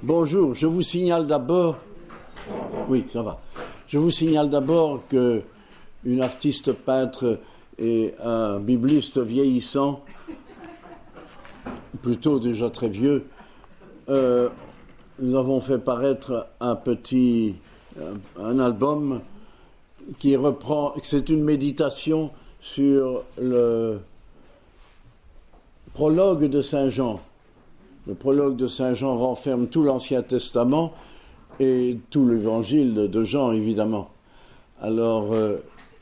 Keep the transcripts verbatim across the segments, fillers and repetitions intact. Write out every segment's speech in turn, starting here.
Bonjour, je vous signale d'abord... Oui, ça va. Je vous signale d'abord qu'une artiste peintre et un bibliste vieillissant, plutôt déjà très vieux, euh, nous avons fait paraître un petit... un, un album qui reprend... C'est une méditation sur le prologue de Saint Jean. Le prologue de Saint Jean renferme tout l'Ancien Testament et tout l'Évangile de Jean, évidemment. Alors, euh,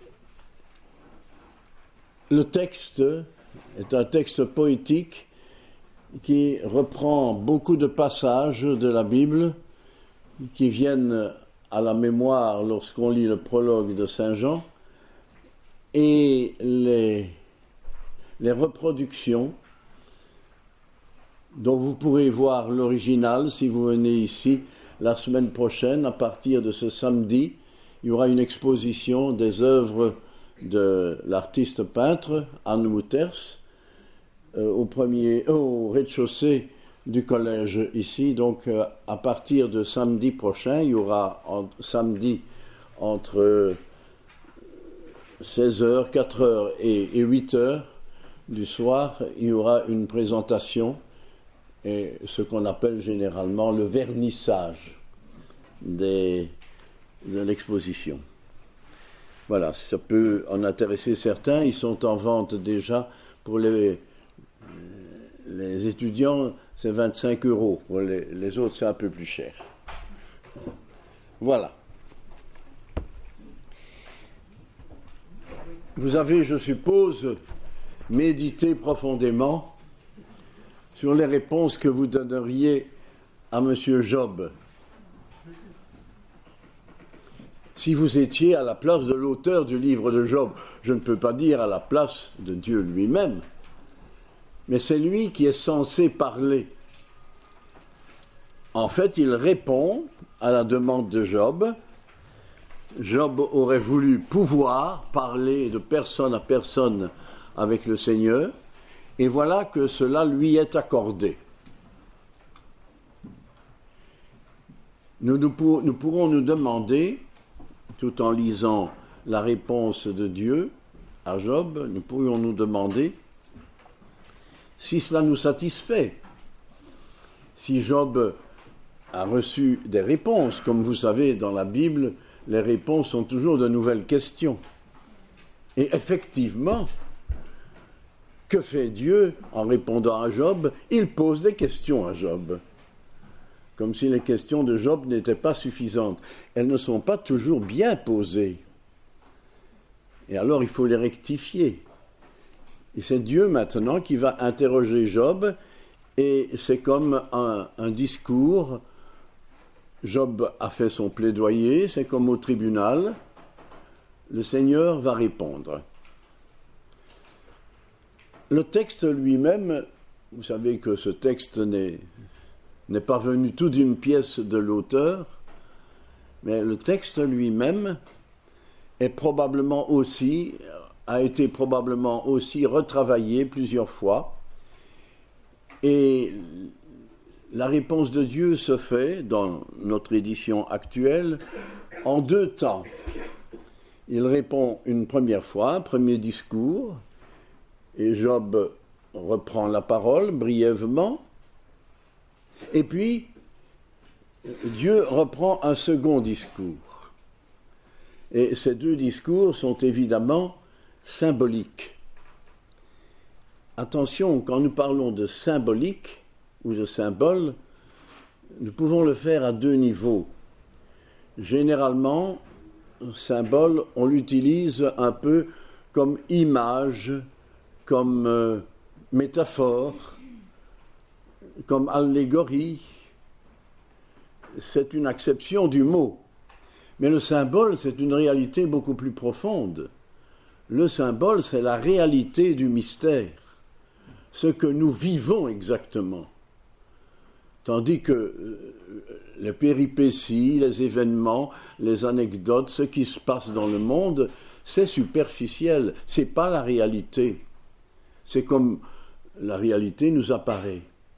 le texte est un texte poétique qui reprend beaucoup de passages de la Bible qui viennent à la mémoire lorsqu'on lit le prologue de Saint Jean, et les, les reproductions dont vous pourrez voir l'original si vous venez ici la semaine prochaine. À partir de ce samedi, il y aura une exposition des œuvres de l'artiste peintre Anne Wouters euh, au, premier, euh, au rez-de-chaussée du collège ici. Donc euh, à partir de samedi prochain, il y aura en, samedi entre seize heures, quatre heures et, et huit heures du soir, il y aura une présentation et ce qu'on appelle généralement le vernissage des, de l'exposition. Voilà, ça peut en intéresser certains. Ils sont en vente déjà pour les, les étudiants, c'est vingt-cinq euros. Pour les, les autres, c'est un peu plus cher. Voilà. Vous avez, je suppose, médité profondément sur les réponses que vous donneriez à M. Job. Si vous étiez à la place de l'auteur du livre de Job, je ne peux pas dire à la place de Dieu lui-même, mais c'est lui qui est censé parler. En fait, il répond à la demande de Job. Job aurait voulu pouvoir parler de personne à personne avec le Seigneur, et voilà que cela lui est accordé. Nous, nous, pour, nous pourrons nous demander, tout en lisant la réponse de Dieu à Job, nous pourrions nous demander si cela nous satisfait. Si Job a reçu des réponses, comme vous savez, dans la Bible, les réponses sont toujours de nouvelles questions. Et effectivement, que fait Dieu en répondant à Job? Il pose des questions à Job. Comme si les questions de Job n'étaient pas suffisantes. Elles ne sont pas toujours bien posées. Et alors il faut les rectifier. Et c'est Dieu maintenant qui va interroger Job, et c'est comme un, un discours. Job a fait son plaidoyer, c'est comme au tribunal. Le Seigneur va répondre. Le texte lui-même, vous savez que ce texte n'est, n'est pas venu tout d'une pièce de l'auteur, mais le texte lui-même est probablement aussi, a été probablement aussi retravaillé plusieurs fois. Et la réponse de Dieu se fait, dans notre édition actuelle, en deux temps. Il répond une première fois, un premier discours, et Job reprend la parole brièvement, et puis Dieu reprend un second discours. Et ces deux discours sont évidemment symboliques. Attention, quand nous parlons de symbolique ou de symbole, nous pouvons le faire à deux niveaux. Généralement, symbole, on l'utilise un peu comme image, comme euh, métaphore, comme allégorie. C'est une acception du mot. Mais le symbole, c'est une réalité beaucoup plus profonde. Le symbole, c'est la réalité du mystère, ce que nous vivons exactement. Tandis que euh, les péripéties, les événements, les anecdotes, ce qui se passe dans le monde, c'est superficiel, c'est pas la réalité. C'est comme la réalité nous apparaît.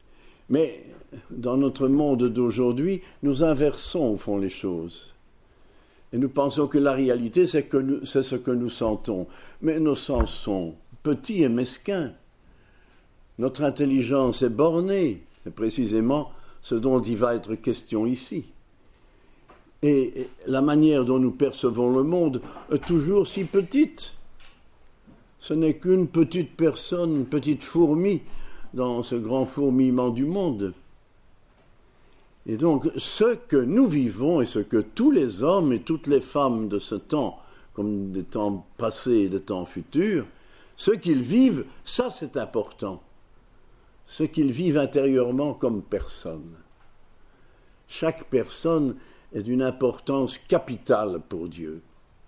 Mais dans notre monde d'aujourd'hui, nous inversons au fond les choses. Et nous pensons que la réalité, c'est, que nous, c'est ce que nous sentons. Mais nos sens sont petits et mesquins. Notre intelligence est bornée. C'est précisément ce dont il va être question ici. Et la manière dont nous percevons le monde est toujours si petite. Ce n'est qu'une petite personne, une petite fourmi dans ce grand fourmillement du monde. Et donc, ce que nous vivons et ce que tous les hommes et toutes les femmes de ce temps, comme des temps passés et des temps futurs, ce qu'ils vivent, ça c'est important. Ce qu'ils vivent intérieurement comme personne. Chaque personne est d'une importance capitale pour Dieu.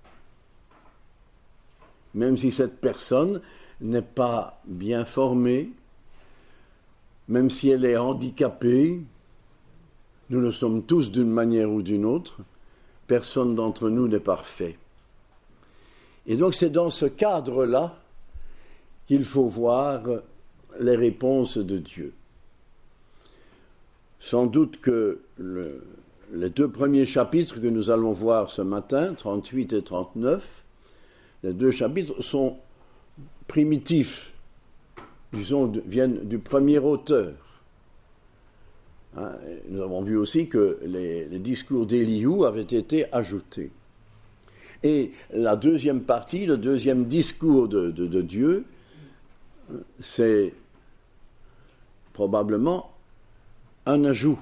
Même si cette personne n'est pas bien formée, même si elle est handicapée, nous le sommes tous d'une manière ou d'une autre, personne d'entre nous n'est parfait. Et donc c'est dans ce cadre-là qu'il faut voir les réponses de Dieu. Sans doute que le, les deux premiers chapitres que nous allons voir ce matin, trente-huit et trente-neuf, les deux chapitres sont primitifs, disons, viennent du premier auteur. Hein, nous avons vu aussi que les, les discours d'Éliou avaient été ajoutés. Et la deuxième partie, le deuxième discours de, de, de Dieu, c'est probablement un ajout.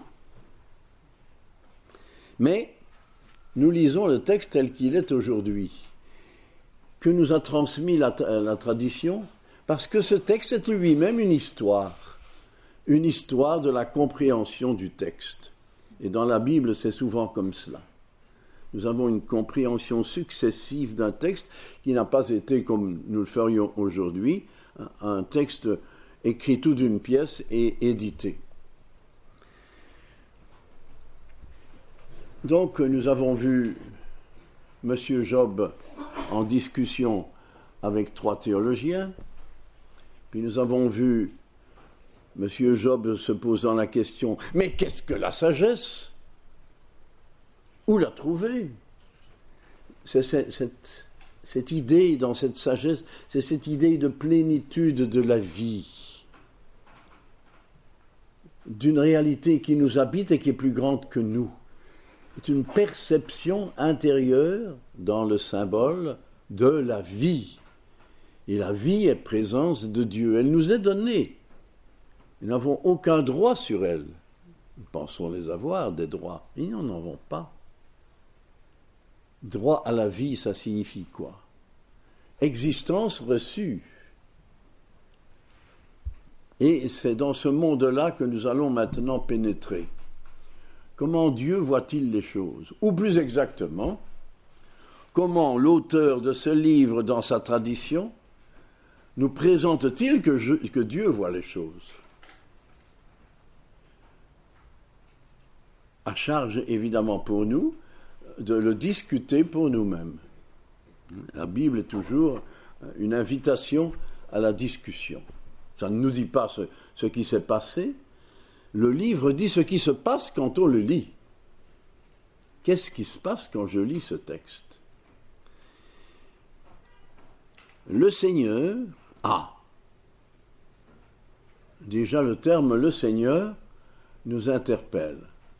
Mais nous lisons le texte tel qu'il est aujourd'hui, que nous a transmis la, la tradition, parce que ce texte est lui-même une histoire. Une histoire de la compréhension du texte. Et dans la Bible, c'est souvent comme cela. Nous avons une compréhension successive d'un texte qui n'a pas été, comme nous le ferions aujourd'hui, un texte écrit tout d'une pièce et édité. Donc, nous avons vu M. Job en discussion avec trois théologiens, puis nous avons vu Monsieur Job se posant la question, mais qu'est-ce que la sagesse? Où la trouver? C'est cette, cette, cette idée dans cette sagesse, c'est cette idée de plénitude de la vie, d'une réalité qui nous habite et qui est plus grande que nous. C'est une perception intérieure dans le symbole de la vie. Et la vie est présence de Dieu. Elle nous est donnée. Nous n'avons aucun droit sur elle. Nous pensons les avoir, des droits. Mais nous n'en avons pas. Droit à la vie, ça signifie quoi? Existence reçue. Et c'est dans ce monde-là que nous allons maintenant pénétrer. Comment Dieu voit-il les choses? Ou plus exactement, comment l'auteur de ce livre, dans sa tradition, nous présente-t-il que, je, que Dieu voit les choses? À charge, évidemment, pour nous, de le discuter pour nous-mêmes. La Bible est toujours une invitation à la discussion. Ça ne nous dit pas ce, ce qui s'est passé. Le livre dit ce qui se passe quand on le lit. Qu'est-ce qui se passe quand je lis ce texte? Le Seigneur a. Déjà, le terme « le Seigneur » nous interpelle.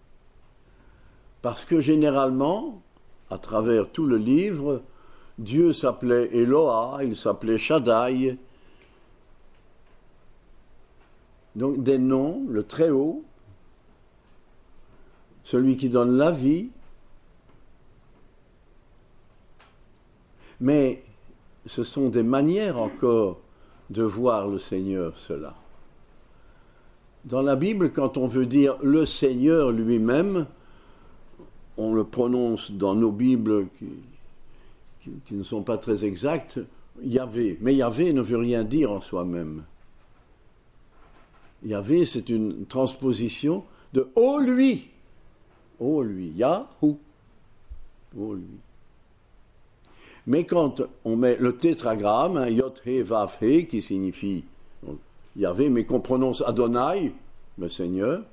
Parce que généralement, à travers tout le livre, Dieu s'appelait Eloah, il s'appelait Shaddai. Donc des noms, le Très-Haut, celui qui donne la vie. Mais ce sont des manières encore de voir le Seigneur, cela. Dans la Bible, quand on veut dire le Seigneur lui-même, on le prononce dans nos Bibles qui, qui, qui ne sont pas très exactes, Yahvé. Mais Yahvé ne veut rien dire en soi-même. Yahvé, c'est une transposition de « ô lui ». Ô lui, Yahou. Ô lui. Mais quand on met le tétragramme, Yod-He, Vav-He, qui signifie donc, Yahvé, mais qu'on prononce Adonai, le Seigneur.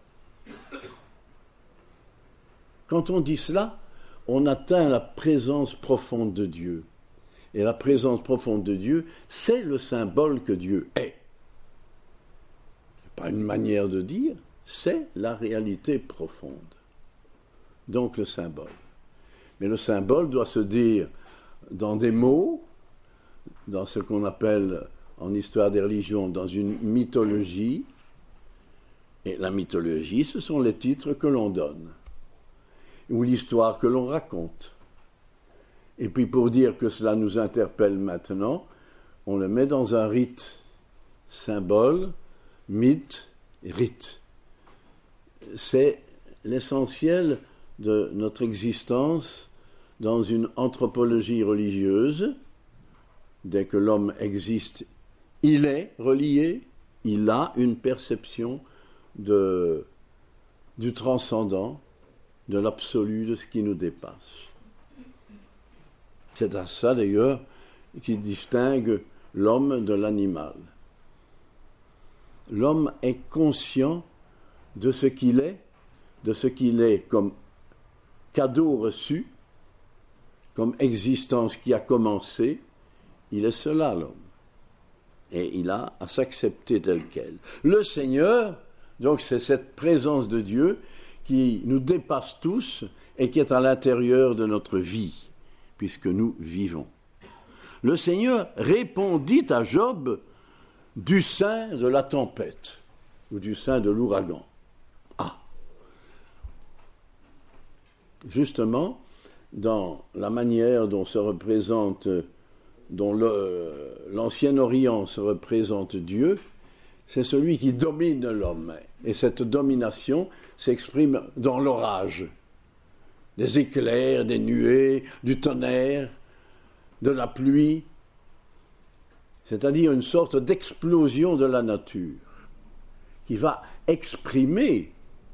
Quand on dit cela, on atteint la présence profonde de Dieu. Et la présence profonde de Dieu, c'est le symbole que Dieu est. Ce n'est pas une manière de dire, c'est la réalité profonde. Donc le symbole. Mais le symbole doit se dire dans des mots, dans ce qu'on appelle en histoire des religions, dans une mythologie. Et la mythologie, ce sont les titres que l'on donne, ou l'histoire que l'on raconte. Et puis pour dire que cela nous interpelle maintenant, on le met dans un rite. Symbole, mythe, rite. C'est l'essentiel de notre existence dans une anthropologie religieuse. Dès que l'homme existe, il est relié, il a une perception de, du transcendant, de l'absolu, de ce qui nous dépasse. C'est à ça d'ailleurs qui distingue l'homme de l'animal. L'homme est conscient de ce qu'il est, de ce qu'il est comme cadeau reçu, comme existence qui a commencé. Il est cela, l'homme. Et il a à s'accepter tel quel. Le Seigneur, donc c'est cette présence de Dieu qui nous dépasse tous et qui est à l'intérieur de notre vie, puisque nous vivons. Le Seigneur répondit à Job du sein de la tempête, ou du sein de l'ouragan. Ah! Justement, dans la manière dont se représente, dont le, l'Ancien Orient se représente Dieu, c'est celui qui domine l'homme. Et cette domination s'exprime dans l'orage. Des éclairs, des nuées, du tonnerre, de la pluie, c'est-à-dire une sorte d'explosion de la nature qui va exprimer.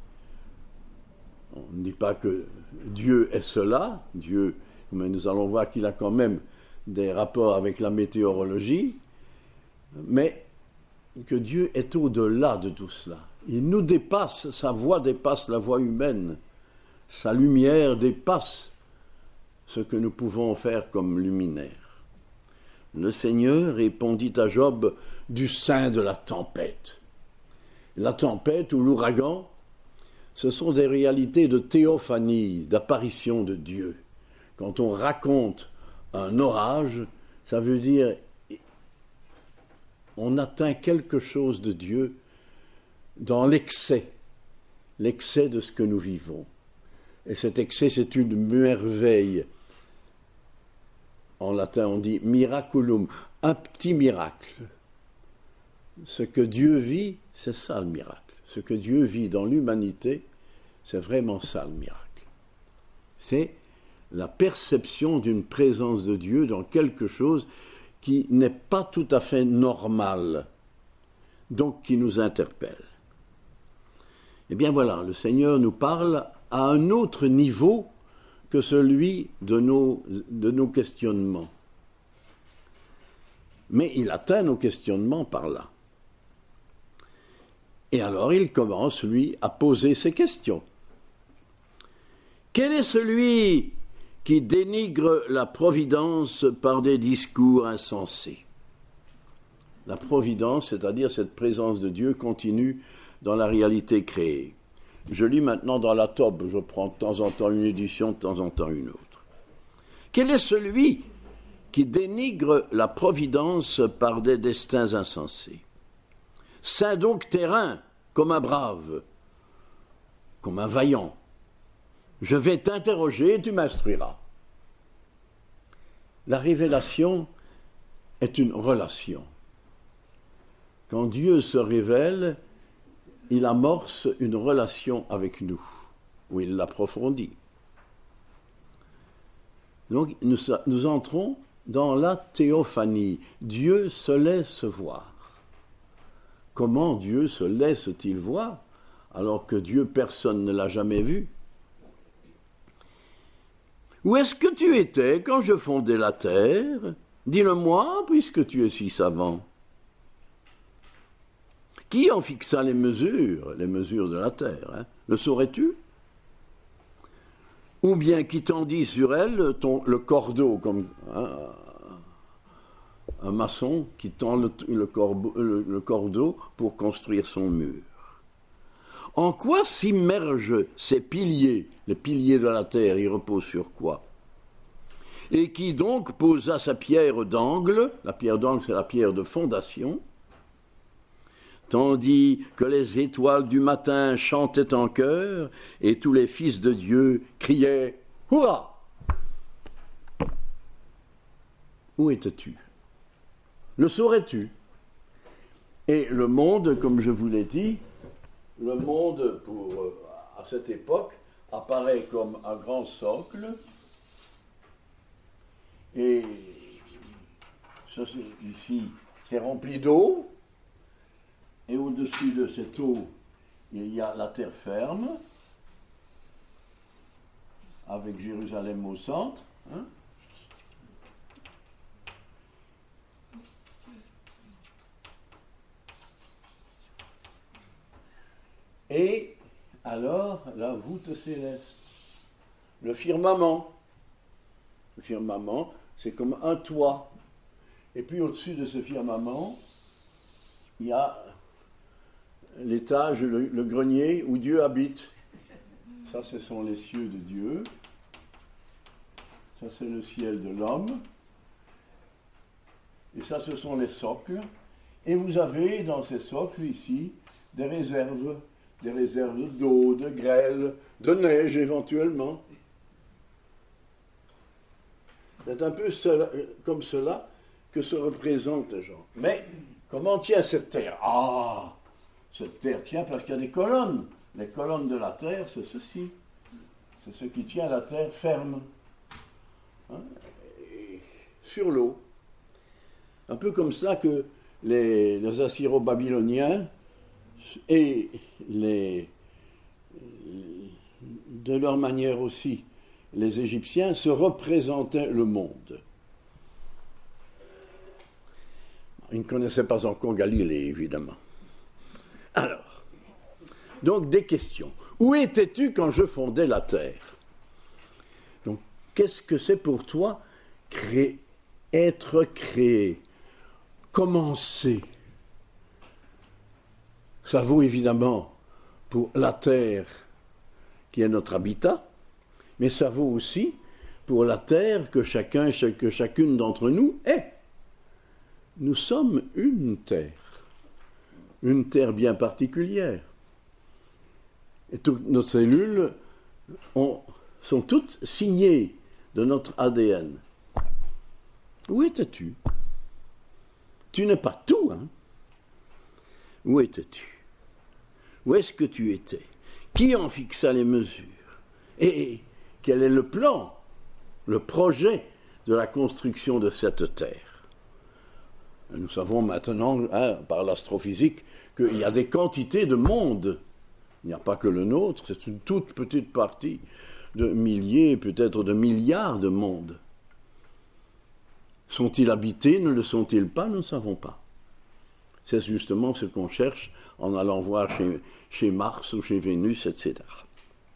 On ne dit pas que Dieu est cela, Dieu, mais nous allons voir qu'il a quand même des rapports avec la météorologie, mais que Dieu est au-delà de tout cela. Il nous dépasse, sa voix dépasse la voix humaine, sa lumière dépasse ce que nous pouvons faire comme luminaire. Le Seigneur répondit à Job du sein de la tempête. La tempête ou l'ouragan, ce sont des réalités de théophanie, d'apparition de Dieu. Quand on raconte un orage, ça veut dire on atteint quelque chose de Dieu dans l'excès, l'excès de ce que nous vivons. Et cet excès, c'est une merveille. En latin, on dit miraculum, un petit miracle. Ce que Dieu vit, c'est ça le miracle. Ce que Dieu vit dans l'humanité, c'est vraiment ça le miracle. C'est la perception d'une présence de Dieu dans quelque chose qui n'est pas tout à fait normal, donc qui nous interpelle. Eh bien voilà, le Seigneur nous parle à un autre niveau que celui de nos, de nos questionnements. Mais il atteint nos questionnements par là. Et alors il commence, lui, à poser ses questions. Quel est celui qui dénigre la providence par des discours insensés? La providence, c'est-à-dire cette présence de Dieu continue dans la réalité créée. Je lis maintenant dans la Tobe, je prends de temps en temps une édition, de temps en temps une autre. Quel est celui qui dénigre la providence par des destins insensés? Saint donc terrain, comme un brave, comme un vaillant. Je vais t'interroger et tu m'instruiras. La révélation est une relation. Quand Dieu se révèle, il amorce une relation avec nous, ou il l'approfondit. Donc nous, nous entrons dans la théophanie. Dieu se laisse voir. Comment Dieu se laisse-t-il voir, alors que Dieu, personne ne l'a jamais vu? Où est-ce que tu étais quand je fondais la terre? Dis-le-moi, puisque tu es si savant. Qui en fixa les mesures, les mesures de la terre, hein? Le saurais-tu? Ou bien qui tendit sur elle ton, le cordeau, comme hein, un maçon qui tend le, le, corbeau, le, le cordeau pour construire son mur. En quoi s'immergent ces piliers? Les piliers de la terre, ils reposent sur quoi? Et qui donc posa sa pierre d'angle, la pierre d'angle c'est la pierre de fondation, tandis que les étoiles du matin chantaient en chœur et tous les fils de Dieu criaient « Hurrah !» Où étais-tu? Le saurais-tu? Et le monde, comme je vous l'ai dit, le monde, pour, à cette époque, apparaît comme un grand socle. Et ça, c'est, ici, c'est rempli d'eau. Et au-dessus de cette eau, il y a la terre ferme, avec Jérusalem au centre. Hein. Et alors, la voûte céleste, le firmament. Le firmament, c'est comme un toit. Et puis au-dessus de ce firmament, il y a l'étage, le, le grenier où Dieu habite. Ça, ce sont les cieux de Dieu. Ça, c'est le ciel de l'homme. Et ça, ce sont les socles. Et vous avez dans ces socles ici des réserves, des réserves d'eau, de grêle, de neige éventuellement. C'est un peu cela, comme cela que se représentent les gens. Mais comment tient cette terre? Ah, cette terre tient parce qu'il y a des colonnes. Les colonnes de la terre, c'est ceci. C'est ce qui tient la terre ferme. Hein, et sur l'eau. Un peu comme ça que les, les Assyro-Babyloniens et les, de leur manière aussi, les Égyptiens se représentaient le monde. Ils ne connaissaient pas encore Galilée, évidemment. Alors, donc des questions. Où étais-tu quand je fondais la terre? Donc, qu'est-ce que c'est pour toi créer, être créé, commencer? Ça vaut évidemment pour la terre qui est notre habitat, mais ça vaut aussi pour la terre que chacun, que chacune d'entre nous est. Nous sommes une terre, une terre bien particulière. Et toutes nos cellules ont, sont toutes signées de notre A D N. Où étais-tu? Tu n'es pas tout, hein? Où étais-tu? Où est-ce que tu étais? Qui en fixa les mesures? Et quel est le plan, le projet de la construction de cette terre? Nous savons maintenant, hein, par l'astrophysique, qu'il y a des quantités de mondes. Il n'y a pas que le nôtre, c'est une toute petite partie de milliers, peut-être de milliards de mondes. Sont-ils habités, ne le sont-ils pas? Nous ne savons pas. C'est justement ce qu'on cherche en allant voir chez, chez Mars ou chez Vénus, et cetera.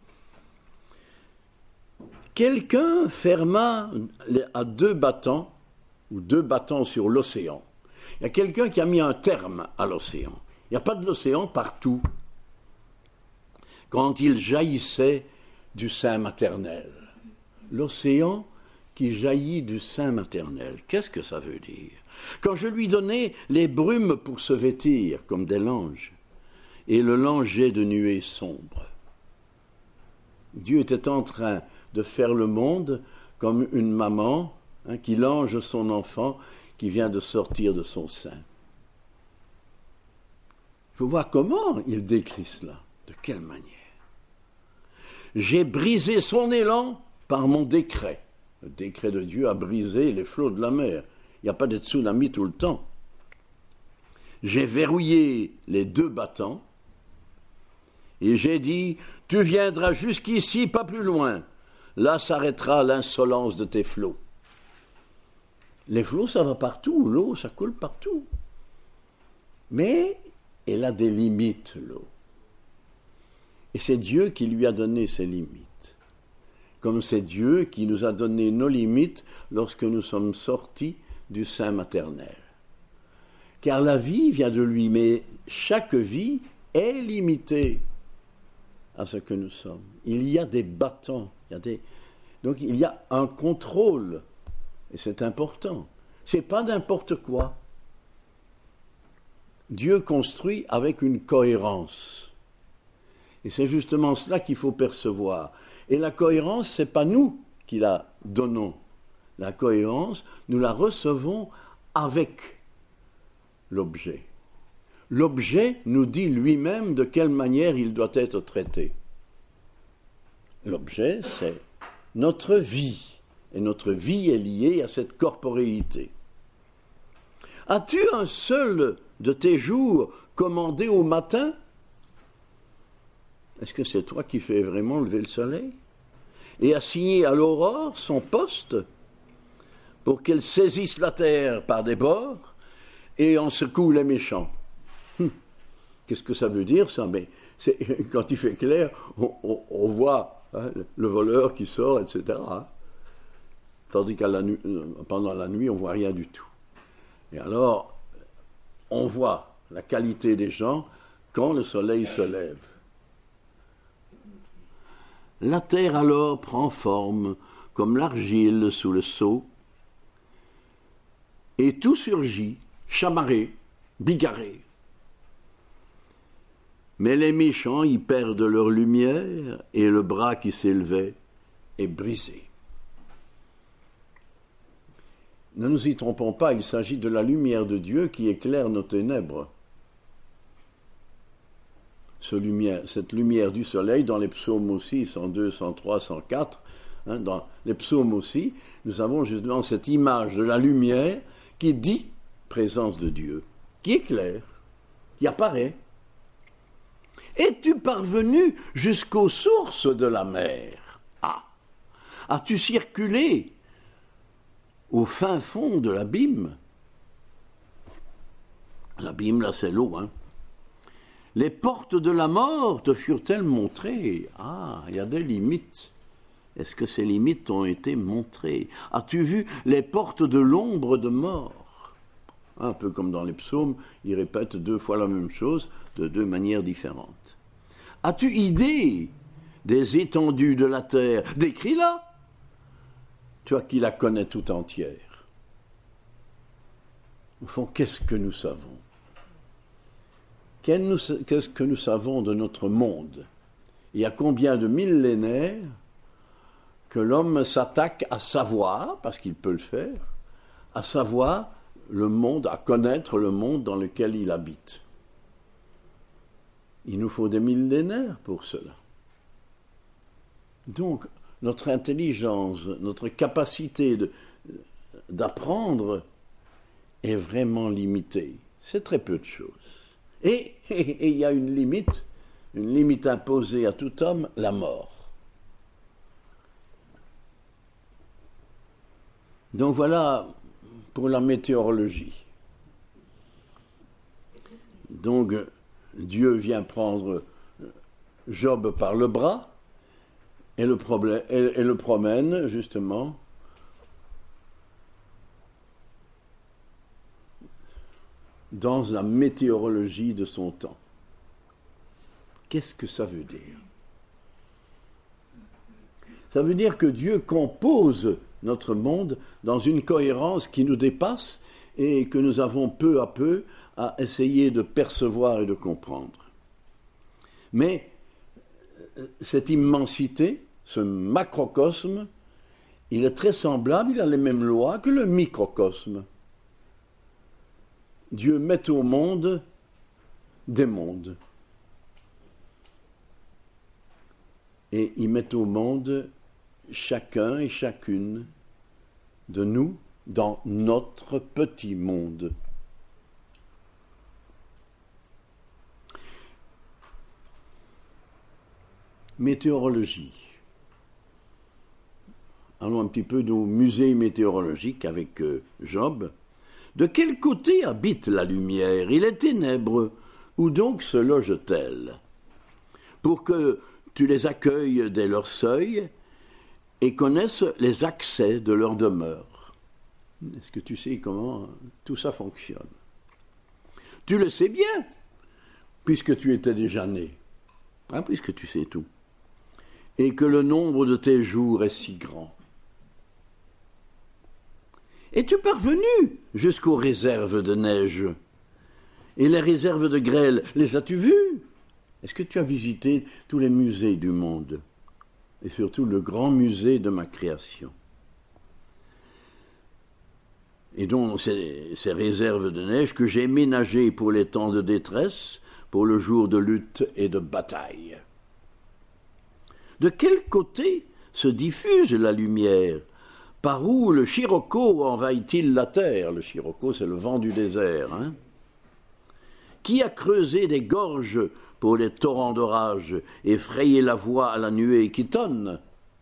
Quelqu'un ferma à deux battants, ou deux battants sur l'océan. Il y a quelqu'un qui a mis un terme à l'océan. Il n'y a pas de l'océan partout. Quand il jaillissait du sein maternel. L'océan qui jaillit du sein maternel. Qu'est-ce que ça veut dire? Quand je lui donnais les brumes pour se vêtir, comme des langes, et le langeais de nuées sombres. Dieu était en train de faire le monde comme une maman hein, qui lange son enfant qui vient de sortir de son sein. Il faut voir comment il décrit cela, de quelle manière. J'ai brisé son élan par mon décret. Le décret de Dieu a brisé les flots de la mer. Il n'y a pas de tsunami tout le temps. J'ai verrouillé les deux battants et j'ai dit, tu viendras jusqu'ici, pas plus loin. Là s'arrêtera l'insolence de tes flots. Les flots, ça va partout. L'eau, ça coule partout. Mais elle a des limites, l'eau. Et c'est Dieu qui lui a donné ces limites. Comme c'est Dieu qui nous a donné nos limites lorsque nous sommes sortis du sein maternel. Car la vie vient de lui, mais chaque vie est limitée à ce que nous sommes. Il y a des bâtons, il y a des... donc il y a un contrôle, et c'est important. C'est pas n'importe quoi. Dieu construit avec une cohérence. Et c'est justement cela qu'il faut percevoir. Et la cohérence, ce n'est pas nous qui la donnons. La cohérence, nous la recevons avec l'objet. L'objet nous dit lui-même de quelle manière il doit être traité. L'objet, c'est notre vie. Et notre vie est liée à cette corporéité. As-tu un seul de tes jours commandé au matin? Est-ce que c'est toi qui fais vraiment lever le soleil? Et assigné à l'aurore son poste pour qu'elle saisisse la terre par des bords et en secoue les méchants? Hum. Qu'est-ce que ça veut dire, ça? Mais c'est, quand il fait clair, on, on, on voit hein, le voleur qui sort, et cetera. Hein. Tandis qu'à la nuit, pendant la nuit, on ne voit rien du tout. Et alors, on voit la qualité des gens quand le soleil se lève. La terre alors prend forme comme l'argile sous le seau, et tout surgit, chamarré, bigarré. Mais les méchants y perdent leur lumière, et le bras qui s'élevait est brisé. Ne nous y trompons pas, il s'agit de la lumière de Dieu qui éclaire nos ténèbres. Ce lumière, cette lumière du soleil, dans les psaumes aussi, cent deux, cent trois, cent quatre, hein, dans les psaumes aussi, nous avons justement cette image de la lumière qui dit présence de Dieu, qui éclaire, qui apparaît. Es-tu parvenu jusqu'aux sources de la mer? Ah! As-tu circulé au fin fond de l'abîme? L'abîme, là, c'est l'eau, hein. Les portes de la mort te furent-elles montrées? Ah, il y a des limites. Est-ce que ces limites ont été montrées? As-tu vu les portes de l'ombre de mort? Un peu comme dans les psaumes, ils répètent deux fois la même chose, de deux manières différentes. As-tu idée des étendues de la terre? Décris-la, toi qui la connais tout entière. Au fond, qu'est-ce que nous savons? Qu'est-ce que nous savons de notre monde? Il y a combien de millénaires que l'homme s'attaque à savoir, parce qu'il peut le faire, à savoir le monde, à connaître le monde dans lequel il habite. Il nous faut des millénaires pour cela. Donc, notre intelligence, notre capacité de, d'apprendre est vraiment limitée. C'est très peu de choses. Et il y a une limite, une limite imposée à tout homme, la mort. Donc voilà pour la météorologie. Donc Dieu vient prendre Job par le bras et le, problème, et, et le promène justement dans la météorologie de son temps. Qu'est-ce que ça veut dire? Ça veut dire que Dieu compose notre monde dans une cohérence qui nous dépasse et que nous avons peu à peu à essayer de percevoir et de comprendre. Mais cette immensité, ce macrocosme, il est très semblable, il a les mêmes lois que le microcosme. Dieu met au monde des mondes. Et il met au monde chacun et chacune de nous dans notre petit monde. Météorologie. Allons un petit peu au musée météorologique avec Job. De quel côté habite la lumière? Il est ténèbre. Où donc se loge-t-elle? Pour que tu les accueilles dès leur seuil et connaisses les accès de leur demeure. Est-ce que tu sais comment tout ça fonctionne? Tu le sais bien, puisque tu étais déjà né, hein, puisque tu sais tout, et que le nombre de tes jours est si grand. Es-tu parvenu jusqu'aux réserves de neige? Et les réserves de grêle, les as-tu vues? Est-ce que tu as visité tous les musées du monde? Et surtout le grand musée de ma création? Et donc ces, ces réserves de neige que j'ai ménagées pour les temps de détresse, pour le jour de lutte et de bataille. De quel côté se diffuse la lumière? Par où le Scirocco envahit-il la terre? Le Scirocco, c'est le vent du désert. Hein? Qui a creusé des gorges pour les torrents d'orage et frayé la voie à la nuée qui tonne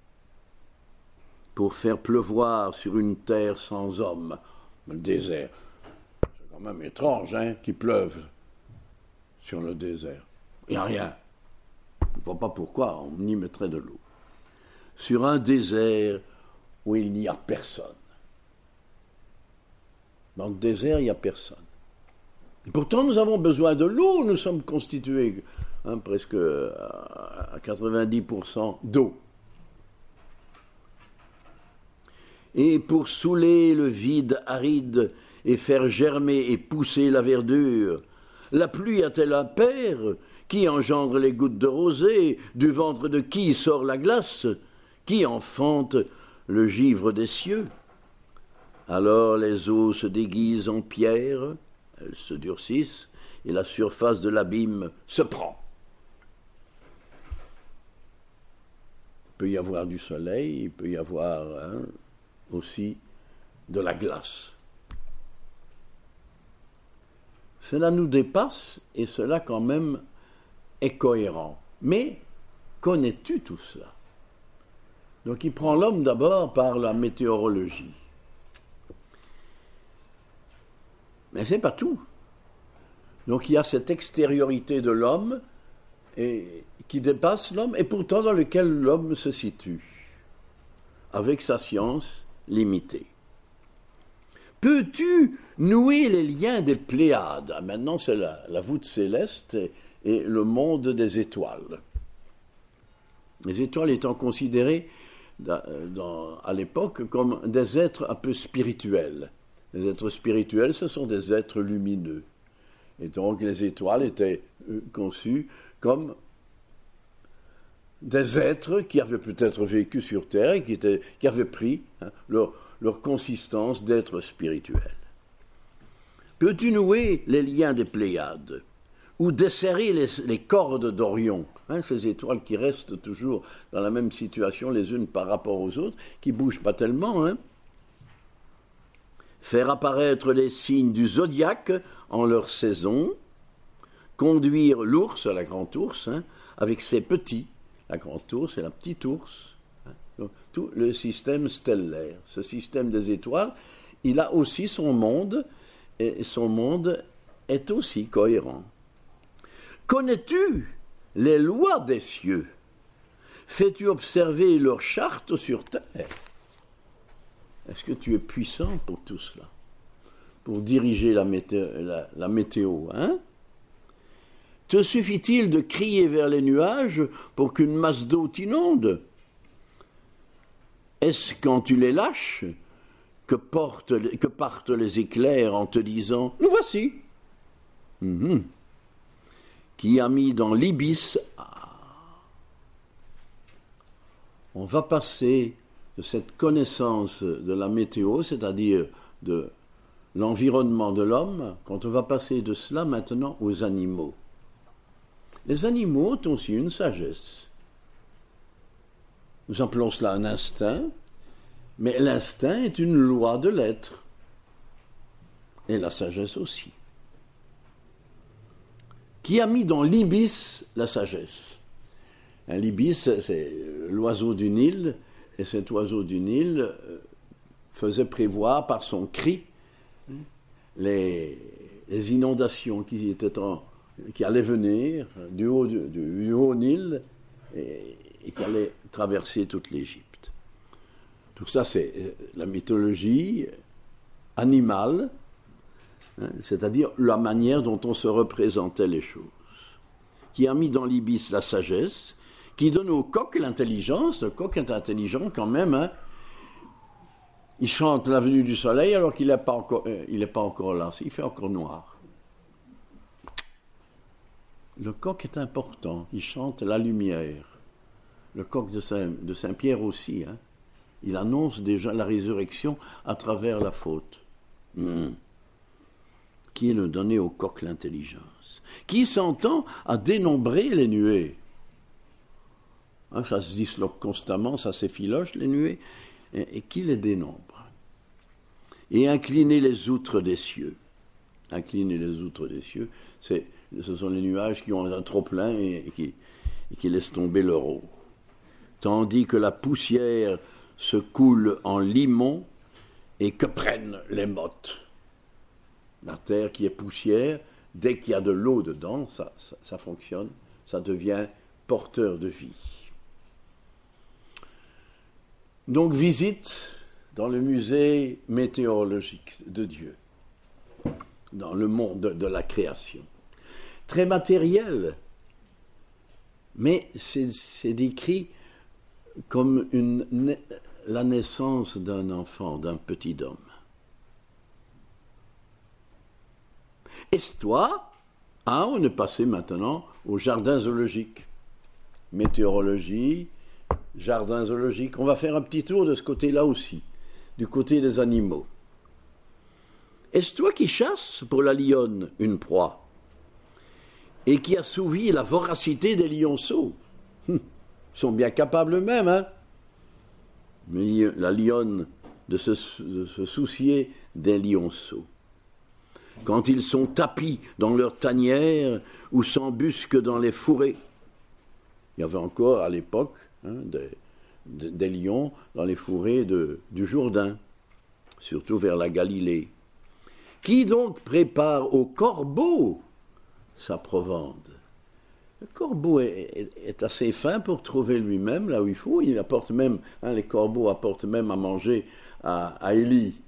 pour faire pleuvoir sur une terre sans homme? Le désert, c'est quand même étrange, hein, qu'il pleuve sur le désert. Il n'y a rien. On ne voit pas pourquoi on y mettrait de l'eau. Sur un désert où il n'y a personne. Dans le désert, il n'y a personne. Et pourtant, nous avons besoin de l'eau. Nous sommes constitués hein, presque à quatre-vingt-dix pour cent d'eau. Et pour saouler le vide aride et faire germer et pousser la verdure, la pluie a-t-elle un père qui engendre les gouttes de rosée, du ventre de qui sort la glace, qui enfante le givre des cieux? Alors les eaux se déguisent en pierre, elles se durcissent, et la surface de l'abîme se prend. Il peut y avoir du soleil, il peut y avoir hein, aussi de la glace. Cela nous dépasse et cela quand même est cohérent. Mais connais-tu tout cela? Donc il prend l'homme d'abord par la météorologie. Mais ce n'est pas tout. Donc il y a cette extériorité de l'homme et, qui dépasse l'homme et pourtant dans lequel l'homme se situe, avec sa science limitée. Peux-tu nouer les liens des Pléiades? Maintenant c'est la, la voûte céleste et, et le monde des étoiles. Les étoiles étant considérées dans, dans, à l'époque comme des êtres un peu spirituels. Les êtres spirituels, ce sont des êtres lumineux. Et donc les étoiles étaient euh, conçues comme des êtres qui avaient peut-être vécu sur Terre et qui, étaient, qui avaient pris hein, leur, leur consistance d'êtres spirituels. Peux-tu nouer les liens des Pléiades ou desserrer les, les cordes d'Orion, hein, ces étoiles qui restent toujours dans la même situation les unes par rapport aux autres, qui ne bougent pas tellement, hein? Faire apparaître les signes du zodiaque en leur saison, conduire l'ours, la grande ours, hein, avec ses petits, la grande ours et la petite ours, hein, donc, tout le système stellaire, ce système des étoiles, il a aussi son monde, et son monde est aussi cohérent. Connais-tu les lois des cieux? Fais-tu observer leurs chartes sur terre? Est-ce que tu es puissant pour tout cela? Pour diriger la météo, la, la météo, hein? Te suffit-il de crier vers les nuages pour qu'une masse d'eau t'inonde? Est-ce quand tu les lâches que, portent, que partent les éclairs en te disant « Nous voici » mm-hmm. Qui a mis dans l'ibis ah. On va passer de cette connaissance de la météo, c'est-à-dire de l'environnement de l'homme, quand on va passer de cela maintenant aux animaux. Les animaux ont aussi une sagesse. Nous appelons cela un instinct, mais l'instinct est une loi de l'être. Et la sagesse aussi. Qui a mis dans l'ibis la sagesse? Un l'ibis, c'est l'oiseau du Nil, et cet oiseau du Nil faisait prévoir par son cri les, les inondations qui étaient en, qui allait venir du haut, du, du haut Nil et, et qui allait traverser toute l'Égypte. Tout ça, c'est la mythologie animale, hein, c'est-à-dire la manière dont on se représentait les choses, qui a mis dans l'ibis la sagesse, qui donne au coq l'intelligence. Le coq est intelligent quand même, hein. Il chante la venue du soleil alors qu'il n'est pas encore, euh, il n'est pas encore là, il fait encore noir. Le coq est important, il chante la lumière. Le coq de, Saint, de Saint-Pierre aussi, hein. Il annonce déjà la résurrection à travers la faute. Mmh. Qui est le donné au coq l'intelligence, qui s'entend à dénombrer les nuées. Hein, ça se disloque constamment, ça s'effiloche les nuées, et, et qui les dénombre. Et incliner les outres des cieux. Incliner les outres des cieux, c'est, ce sont les nuages qui ont un trop-plein et, et, qui, et qui laissent tomber leur eau. Tandis que la poussière se coule en limon et que prennent les mottes. La terre qui est poussière, dès qu'il y a de l'eau dedans, ça, ça, ça fonctionne, ça devient porteur de vie. Donc visite dans le musée météorologique de Dieu, dans le monde de, de la création. Très matériel, mais c'est, c'est décrit comme une, la naissance d'un enfant, d'un petit homme. Et toi, hein, on est passé maintenant au jardin zoologique. Météorologie, jardin zoologique. On va faire un petit tour de ce côté-là aussi, du côté des animaux. Est-ce toi qui chasses pour la lionne une proie et qui assouvis la voracité des lionceaux? Hum, ils sont bien capables eux-mêmes, hein. Mais la lionne de se, de se soucier des lionceaux. Quand ils sont tapis dans leur tanière ou s'embusquent dans les fourrés. Il y avait encore à l'époque hein, des, des, des lions dans les fourrés de, du Jourdain, surtout vers la Galilée. Qui donc prépare au corbeau sa provende? Le corbeau est, est, est assez fin pour trouver lui-même là où il faut. Il apporte même, hein, les corbeaux apportent même à manger à, à Élie.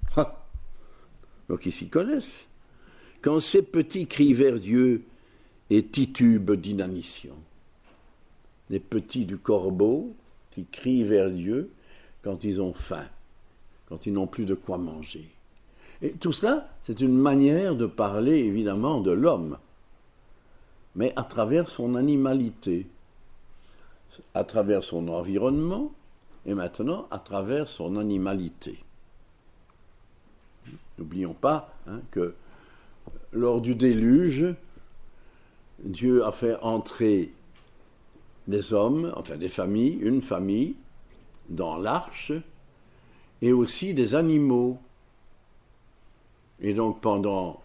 Donc ils s'y connaissent. Quand ces petits crient vers Dieu et titubent d'inanition. Les petits du corbeau qui crient vers Dieu quand ils ont faim, quand ils n'ont plus de quoi manger. Et tout cela, c'est une manière de parler évidemment de l'homme, mais à travers son animalité, à travers son environnement et maintenant à travers son animalité. N'oublions pas hein, que lors du déluge, Dieu a fait entrer des hommes, enfin des familles, une famille, dans l'arche, et aussi des animaux. Et donc pendant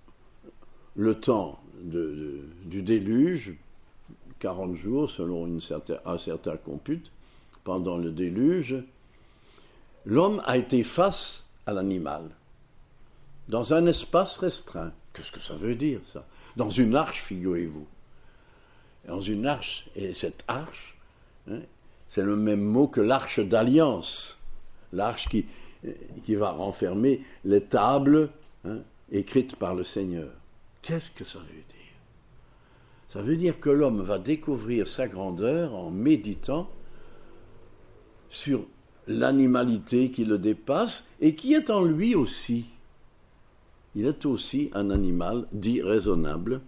le temps de, de, du déluge, quarante jours selon une certain, un certain compute, pendant le déluge, l'homme a été face à l'animal, dans un espace restreint. Qu'est-ce que ça veut dire, ça? Dans une arche, figurez-vous. Dans une arche, et cette arche, hein, c'est le même mot que l'arche d'alliance. L'arche qui, qui va renfermer les tables hein, écrites par le Seigneur. Qu'est-ce que ça veut dire? Ça veut dire que l'homme va découvrir sa grandeur en méditant sur l'animalité qui le dépasse et qui est en lui aussi. Il est aussi un animal dit raisonnable.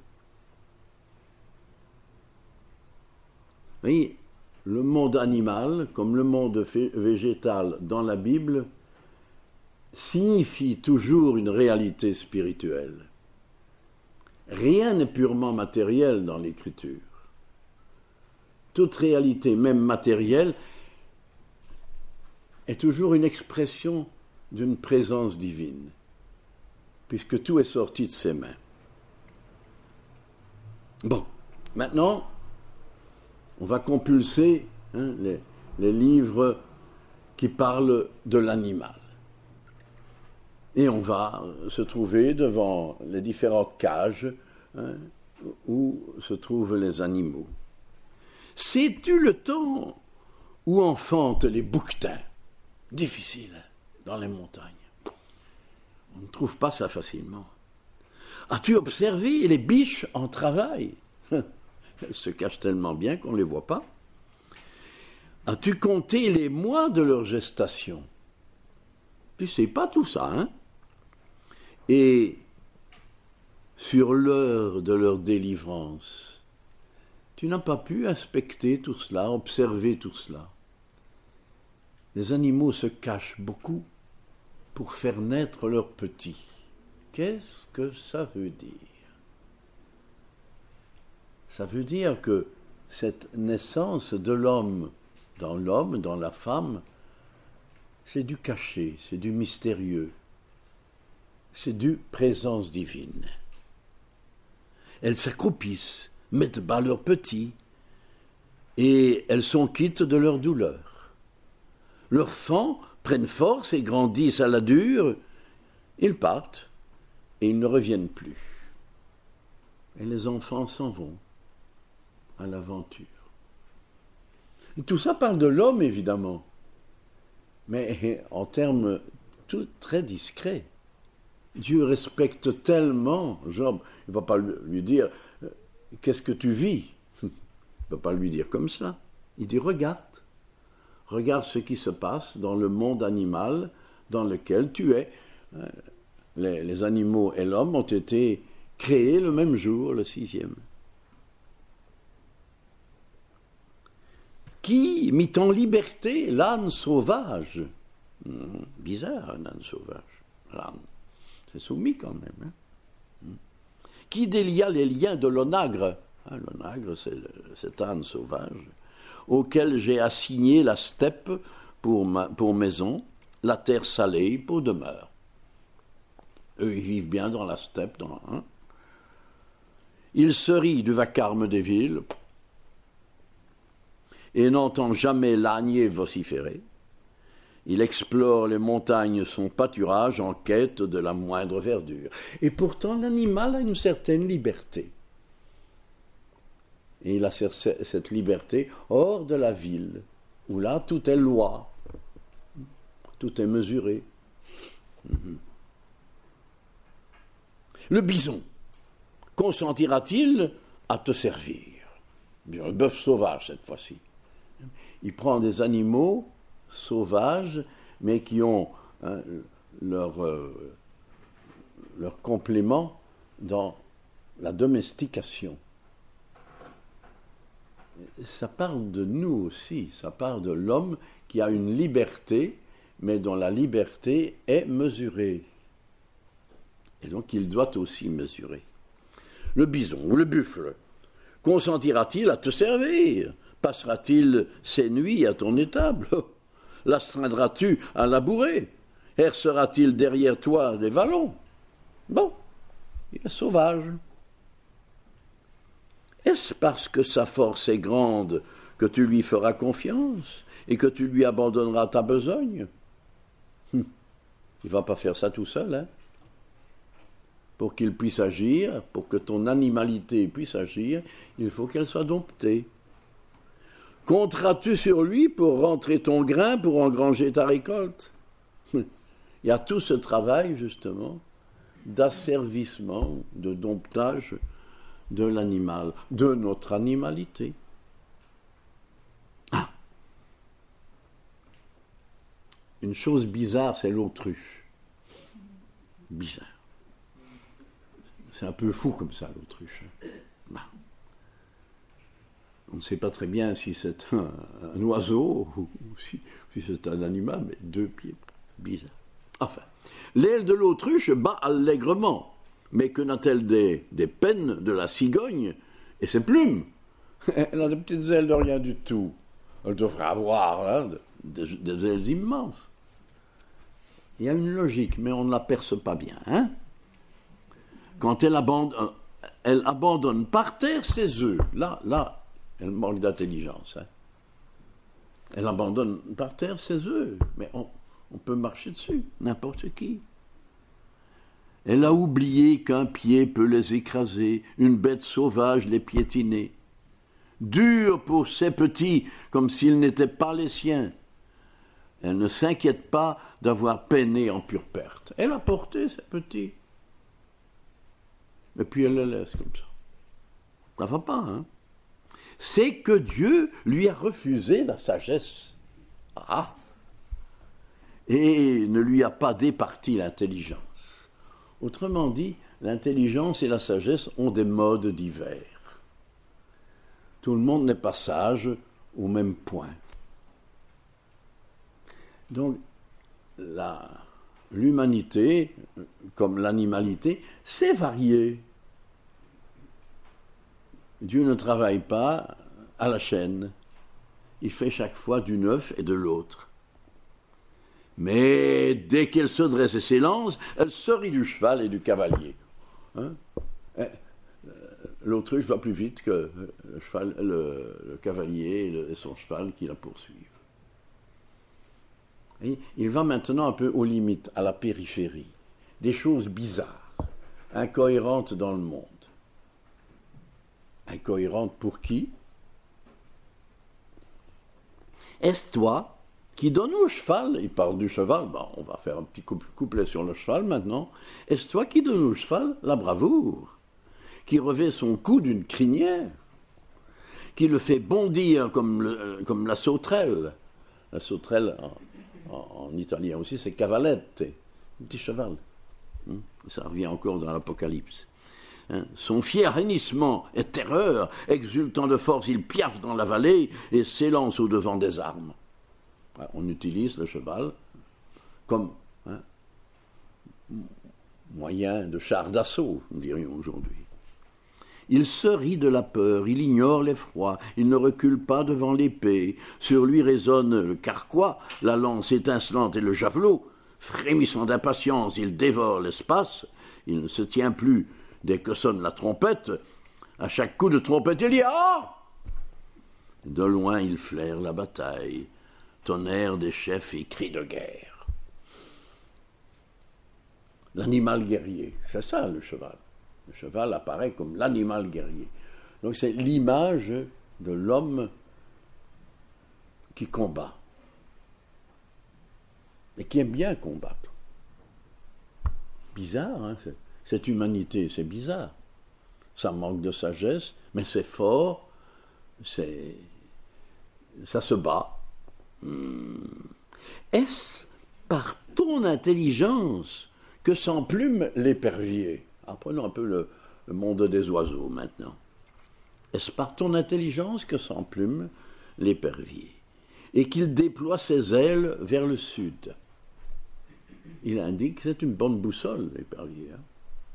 Vous voyez, le monde animal, comme le monde végétal dans la Bible, signifie toujours une réalité spirituelle. Rien n'est purement matériel dans l'Écriture. Toute réalité, même matérielle, est toujours une expression d'une présence divine, puisque tout est sorti de ses mains. Bon, maintenant, on va compulser hein, les, les livres qui parlent de l'animal. Et on va se trouver devant les différentes cages hein, où se trouvent les animaux. Sais-tu le temps où enfantent les bouquetins? Difficile, dans les montagnes. On ne trouve pas ça facilement. As-tu observé les biches en travail? Elles se cachent tellement bien qu'on ne les voit pas. As-tu compté les mois de leur gestation? Tu ne sais pas tout ça, hein? Et sur l'heure de leur délivrance, tu n'as pas pu inspecter tout cela, observer tout cela. Les animaux se cachent beaucoup pour faire naître leurs petits. Qu'est-ce que ça veut dire? Ça veut dire que cette naissance de l'homme, dans l'homme, dans la femme, c'est du caché, c'est du mystérieux, c'est du présence divine. Elles s'accroupissent, mettent bas leurs petits, et elles sont quittes de leur douleur. Leurs fans prennent force et grandissent à la dure, ils partent et ils ne reviennent plus. Et les enfants s'en vont à l'aventure. Et tout ça parle de l'homme, évidemment, mais en termes tout très discrets. Dieu respecte tellement Job, il ne va pas lui dire « Qu'est-ce que tu vis ?» Il ne va pas lui dire comme ça. Il dit « Regarde, regarde ce qui se passe dans le monde animal dans lequel tu es. » Les, les animaux et l'homme ont été créés le même jour, le sixième. Qui mit en liberté l'âne sauvage? Hum, bizarre, un âne sauvage. L'âne, c'est soumis quand même. Hein? Hum. Qui délia les liens de l'onagre? Hein, l'onagre, c'est le, cet âne sauvage, auquel j'ai assigné la steppe pour, ma, pour maison, la terre salée pour demeure. Eux, ils vivent bien dans la steppe. Dans, hein. Il se rit du vacarme des villes et n'entend jamais l'ânier vociférer. Il explore les montagnes, son pâturage, en quête de la moindre verdure. Et pourtant, l'animal a une certaine liberté. Et il a cette liberté hors de la ville, où là, tout est loi, tout est mesuré. Mm-hmm. Le bison, consentira-t-il à te servir? Bien, le bœuf sauvage, cette fois-ci. Il prend des animaux sauvages, mais qui ont hein, leur, euh, leur complément dans la domestication. Ça parle de nous aussi, ça parle de l'homme qui a une liberté, mais dont la liberté est mesurée. Et donc il doit aussi mesurer. Le bison ou le buffle, consentira-t-il à te servir? Passera-t-il ses nuits à ton étable? L'astreindras-tu à labourer? Hercera-t-il derrière toi des vallons? Bon, il est sauvage. Est-ce parce que sa force est grande que tu lui feras confiance et que tu lui abandonneras ta besogne? hum. Il ne va pas faire ça tout seul, hein? Pour qu'il puisse agir, pour que ton animalité puisse agir, il faut qu'elle soit domptée. Compteras-tu sur lui pour rentrer ton grain, pour engranger ta récolte? Il y a tout ce travail, justement, d'asservissement, de domptage de l'animal, de notre animalité. Ah. Une chose bizarre, c'est l'autruche. Bizarre. C'est un peu fou comme ça, l'autruche. Bah. On ne sait pas très bien si c'est un, un oiseau ou si, si c'est un animal, mais deux pieds, bizarre. Enfin, l'aile de l'autruche bat allègrement, mais que n'a-t-elle des, des peines de la cigogne et ses plumes? Elle a des petites ailes de rien du tout. Elle devrait avoir là, des, des ailes immenses. Il y a une logique, mais on ne l'aperçoit pas bien, hein? Quand elle abandonne, elle abandonne par terre ses œufs, là, là, elle manque d'intelligence. Hein. Elle abandonne par terre ses œufs, mais on, on peut marcher dessus, n'importe qui. Elle a oublié qu'un pied peut les écraser, une bête sauvage les piétiner. Dur pour ses petits, comme s'ils n'étaient pas les siens. Elle ne s'inquiète pas d'avoir peiné en pure perte. Elle a porté ses petits. Et puis elle les laisse comme ça. Ça ne va pas, hein? C'est que Dieu lui a refusé la sagesse. Ah! Et ne lui a pas départi l'intelligence. Autrement dit, l'intelligence et la sagesse ont des modes divers. Tout le monde n'est pas sage au même point. Donc, la, l'humanité, comme l'animalité, c'est varié. Dieu ne travaille pas à la chaîne. Il fait chaque fois du neuf et de l'autre. Mais dès qu'elle se dresse et s'élance, elle se rit du cheval et du cavalier. Hein? L'autruche va plus vite que le, cheval, le, le cavalier et, le, et son cheval qui la poursuivent. Et il va maintenant un peu aux limites, à la périphérie. Des choses bizarres, incohérentes dans le monde. Incohérentes pour qui? Est-ce toi qui donne au cheval, il parle du cheval, ben on va faire un petit couplet sur le cheval maintenant, est-ce toi qui donne au cheval la bravoure, qui revêt son cou d'une crinière, qui le fait bondir comme, le, comme la sauterelle, la sauterelle en, en, en italien aussi c'est cavalette, un petit cheval, ça revient encore dans l'Apocalypse. Hein, son fier hennissement et terreur, exultant de force, il piaffe dans la vallée et s'élance au-devant des armes. On utilise le cheval comme hein, moyen de char d'assaut, nous dirions aujourd'hui. Il se rit de la peur, il ignore l'effroi, il ne recule pas devant l'épée. Sur lui résonne le carquois, la lance étincelante et le javelot. Frémissant d'impatience, il dévore l'espace. Il ne se tient plus dès que sonne la trompette. À chaque coup de trompette, il dit « Ah !» De loin, il flaire la bataille. Tonnerre des chefs et cris de guerre. L'animal guerrier, c'est ça le cheval. Le cheval apparaît comme l'animal guerrier. Donc c'est l'image de l'homme qui combat. Et qui aime bien combattre. Bizarre, hein, cette humanité, c'est bizarre. Ça manque de sagesse, mais c'est fort, c'est... ça se bat. Est-ce par ton intelligence que s'emplume l'épervier? Prenons un peu le, le monde des oiseaux maintenant. Est-ce par ton intelligence que s'emplume l'épervier et qu'il déploie ses ailes vers le sud? Il indique que c'est une bonne boussole, l'épervier. Hein?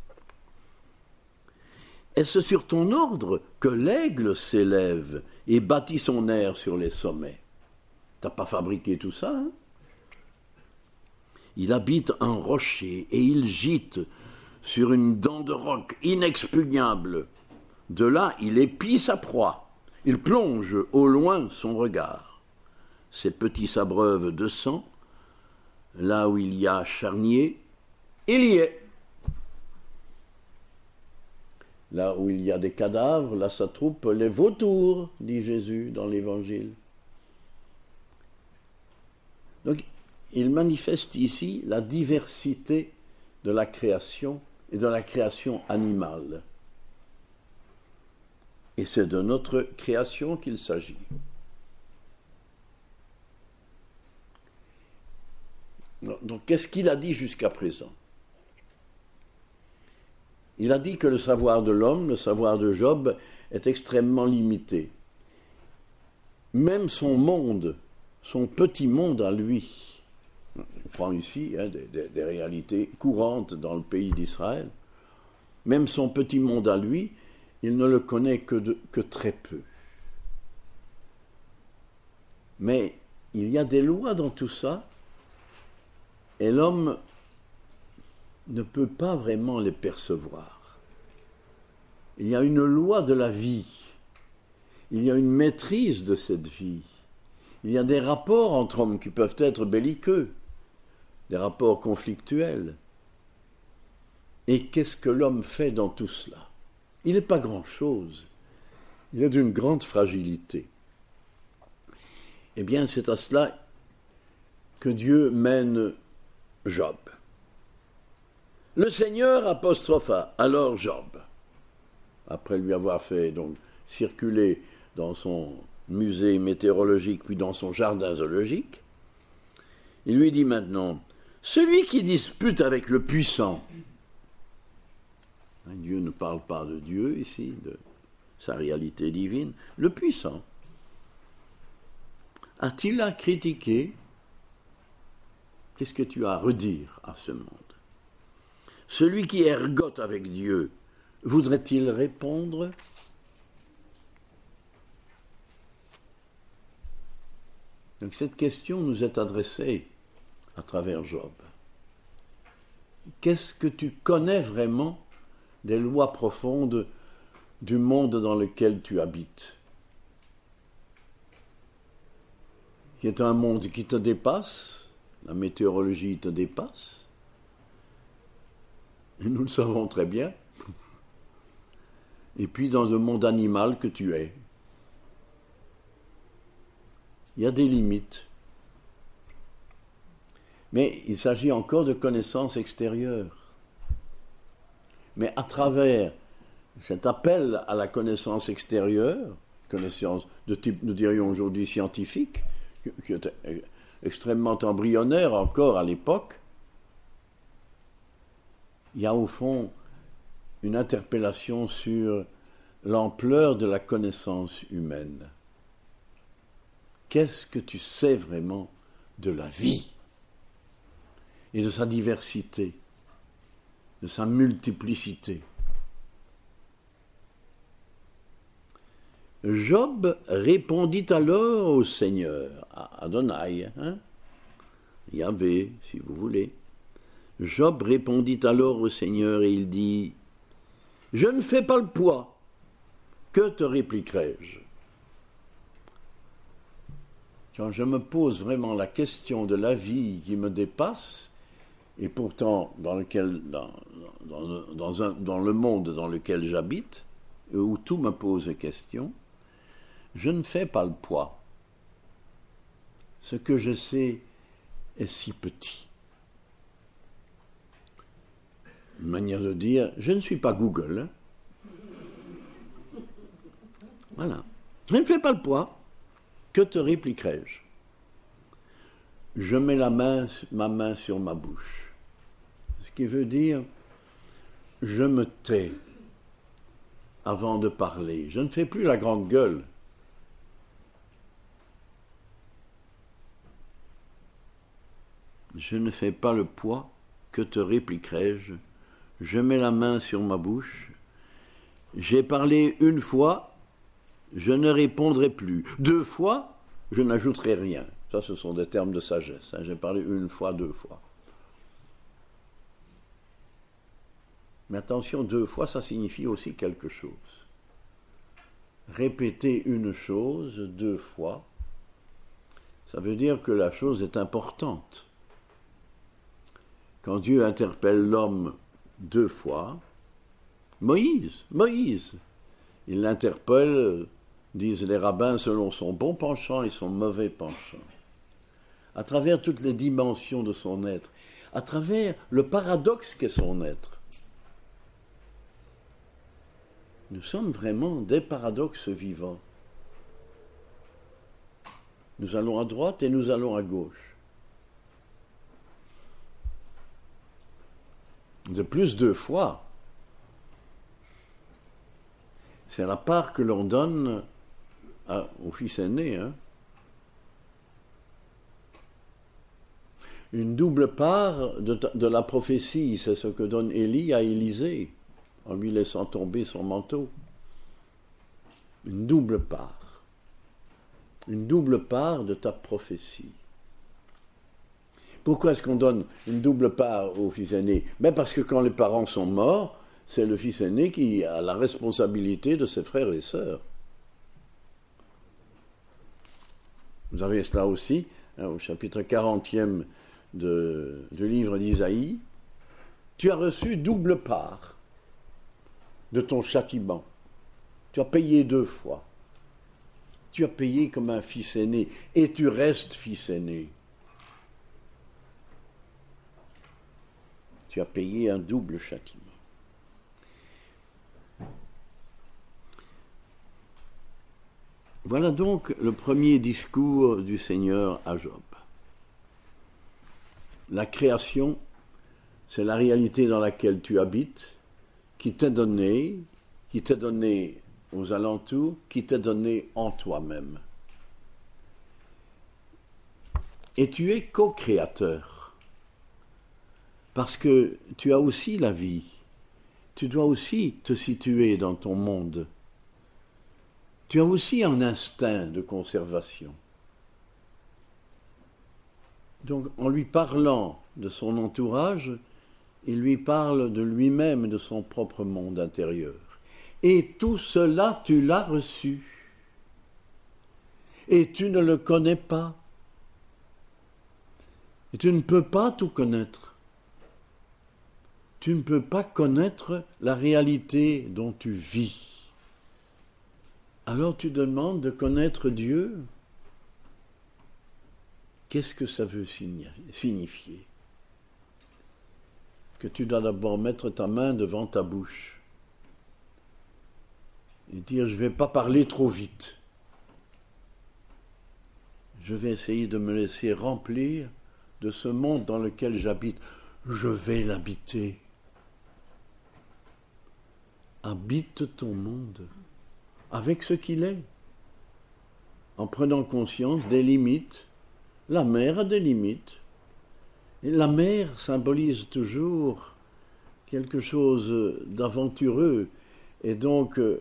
Est-ce sur ton ordre que l'aigle s'élève et bâtit son aire sur les sommets? T'as pas fabriqué tout ça, hein? Il habite un rocher et il gîte sur une dent de roc inexpugnable. De là, il épie sa proie. Il plonge au loin son regard. Ses petits s'abreuvent de sang. Là où il y a charnier, il y est. Là où il y a des cadavres, là s'attroupent les vautours, dit Jésus dans l'Évangile. Donc, il manifeste ici la diversité de la création et de la création animale. Et c'est de notre création qu'il s'agit. Donc, qu'est-ce qu'il a dit jusqu'à présent? Il a dit que le savoir de l'homme, le savoir de Job, est extrêmement limité. Même son monde, son petit monde à lui, on prend ici hein, des, des, des réalités courantes dans le pays d'Israël, même son petit monde à lui, il ne le connaît que, de, que très peu. Mais il y a des lois dans tout ça, et l'homme ne peut pas vraiment les percevoir. Il y a une loi de la vie, il y a une maîtrise de cette vie, il y a des rapports entre hommes qui peuvent être belliqueux, des rapports conflictuels. Et qu'est-ce que l'homme fait dans tout cela? Il n'est pas grand-chose. Il est d'une grande fragilité. Eh bien, c'est à cela que Dieu mène Job. Le Seigneur apostropha alors Job, après lui avoir fait donc circuler dans son musée météorologique puis dans son jardin zoologique. Il lui dit maintenant, celui qui dispute avec le puissant, hein, Dieu ne parle pas de Dieu ici, de sa réalité divine, le puissant, a-t-il à critiquer? Qu'est-ce que tu as à redire à ce monde? Celui qui ergote avec Dieu, voudrait-il répondre? Donc cette question nous est adressée à travers Job. Qu'est-ce que tu connais vraiment des lois profondes du monde dans lequel tu habites? Qui est un monde qui te dépasse, la météorologie te dépasse, et nous le savons très bien. Et puis dans le monde animal que tu es, il y a des limites. Mais il s'agit encore de connaissances extérieures. Mais à travers cet appel à la connaissance extérieure, connaissance de type, nous dirions aujourd'hui scientifique, qui est extrêmement embryonnaire encore à l'époque, il y a au fond une interpellation sur l'ampleur de la connaissance humaine. Qu'est-ce que tu sais vraiment de la vie et de sa diversité, de sa multiplicité? Job répondit alors au Seigneur, à Adonai, hein, Yahvé, si vous voulez. Job répondit alors au Seigneur et il dit, « Je ne fais pas le poids, que te répliquerai-je » Quand je me pose vraiment la question de la vie qui me dépasse, et pourtant dans, lequel, dans, dans, dans, un, dans le monde dans lequel j'habite, où tout me pose question, je ne fais pas le poids. Ce que je sais est si petit. Une manière de dire, je ne suis pas Google. Hein. Voilà. Je ne fais pas le poids. Que te répliquerai-je? Je mets la main, ma main sur ma bouche. Ce qui veut dire, je me tais avant de parler. Je ne fais plus la grande gueule. Je ne fais pas le poids, que te répliquerai-je? Je mets la main sur ma bouche. J'ai parlé une fois, je ne répondrai plus. Deux fois, je n'ajouterai rien. Ça, ce sont des termes de sagesse. Hein. J'ai parlé une fois, deux fois. Mais attention, deux fois, ça signifie aussi quelque chose. Répéter une chose deux fois, ça veut dire que la chose est importante. Quand Dieu interpelle l'homme deux fois, Moïse, Moïse, il l'interpelle, disent les rabbins, selon son bon penchant et son mauvais penchant. À travers toutes les dimensions de son être, à travers le paradoxe qu'est son être. Nous sommes vraiment des paradoxes vivants. Nous allons à droite et nous allons à gauche. De plus deux fois, c'est la part que l'on donne à, au fils aîné. Hein. Une double part de, de la prophétie, c'est ce que donne Élie à Élisée, en lui laissant tomber son manteau. Une double part. Une double part de ta prophétie. Pourquoi est-ce qu'on donne une double part au fils aîné? Ben parce que quand les parents sont morts, c'est le fils aîné qui a la responsabilité de ses frères et sœurs. Vous avez cela aussi, hein, au chapitre quarantième de, du livre d'Isaïe. tu as reçu double part de ton châtiment. Tu as payé deux fois. Tu as payé comme un fils aîné et tu restes fils aîné. Tu as payé un double châtiment. Voilà donc le premier discours du Seigneur à Job. La création, c'est la réalité dans laquelle tu habites, qui t'est donnée, qui t'est donnée aux alentours, qui t'est donnée en toi-même. Et tu es co-créateur, parce que tu as aussi la vie. Tu dois aussi te situer dans ton monde. Tu as aussi un instinct de conservation. Donc, en lui parlant de son entourage, il lui parle de lui-même, de son propre monde intérieur. Et tout cela, tu l'as reçu. Et tu ne le connais pas. Et tu ne peux pas tout connaître. Tu ne peux pas connaître la réalité dont tu vis. Alors tu demandes de connaître Dieu. Qu'est-ce que ça veut signifier? Que tu dois d'abord mettre ta main devant ta bouche et dire « je ne vais pas parler trop vite. Je vais essayer de me laisser remplir de ce monde dans lequel j'habite. Je vais l'habiter. » Habite ton monde avec ce qu'il est, en prenant conscience des limites. La mer a des limites. Et la mer symbolise toujours quelque chose d'aventureux et donc euh,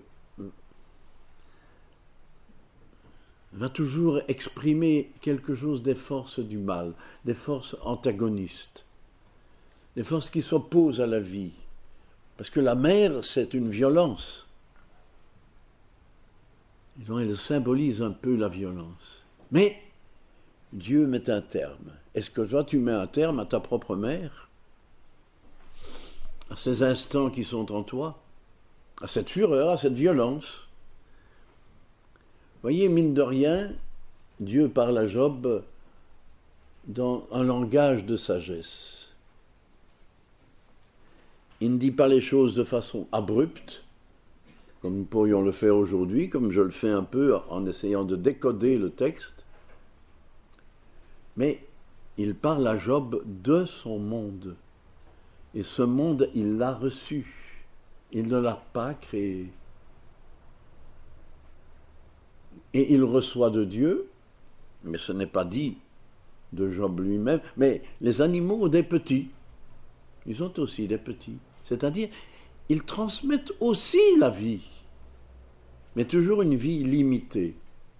va toujours exprimer quelque chose des forces du mal, des forces antagonistes, des forces qui s'opposent à la vie. Parce que la mer, c'est une violence. Et donc elle symbolise un peu la violence. Mais Dieu met un terme. Est-ce que toi, tu mets un terme à ta propre mère? À ces instants qui sont en toi? À cette fureur, à cette violence? Voyez, mine de rien, Dieu parle à Job dans un langage de sagesse. Il ne dit pas les choses de façon abrupte, comme nous pourrions le faire aujourd'hui, comme je le fais un peu en essayant de décoder le texte. Mais il parle à Job de son monde. Et ce monde, il l'a reçu. Il ne l'a pas créé. Et il reçoit de Dieu, mais ce n'est pas dit de Job lui-même, mais les animaux des petits, ils ont aussi des petits. C'est-à-dire, ils transmettent aussi la vie, mais toujours une vie limitée.